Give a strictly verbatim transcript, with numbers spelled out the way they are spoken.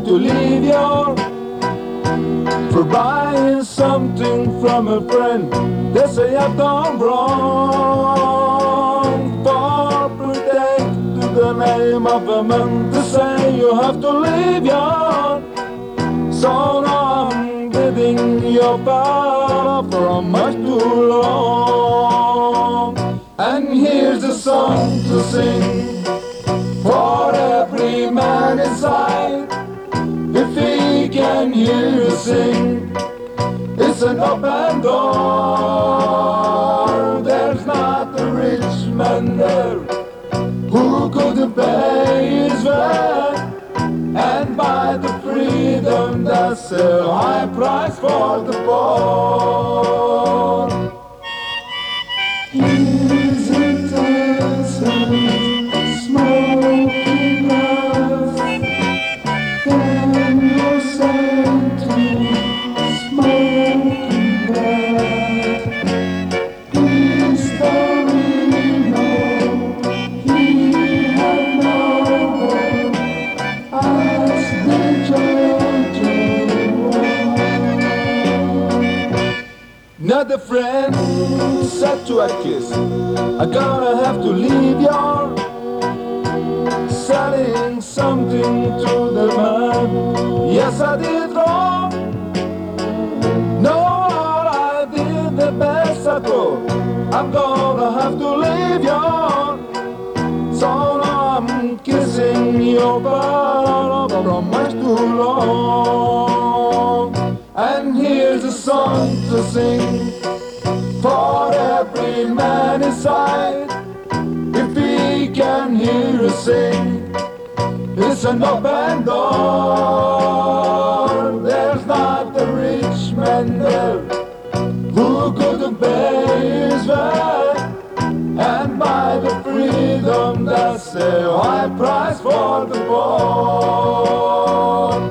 to leave you for buying something from a friend. They say I've done wrong for protect the name of a man. They say you have to leave you. So now I'm getting your power from much too long. And here's a song to sing for every man inside. If he can hear you sing, it's an open door. There's not a rich man there who couldn't pay his rent and buy the freedom that's a high price for the poor. Here's a dozen smoking glass, then you're sent to smoking glass. He's Torino, he had no one as the Georgian one. Not a friend said to a kiss, I'm gonna have to leave you, selling something to the man. Yes, I did wrong. No, I did the best I could. I'm gonna have to leave you. So now I'm kissing your butt from much too long. And here's a song to sing for every man inside. If he can hear us sing, it's an open door. There's not a rich man there who couldn't pay his rent and buy the freedom that's a high price for the poor.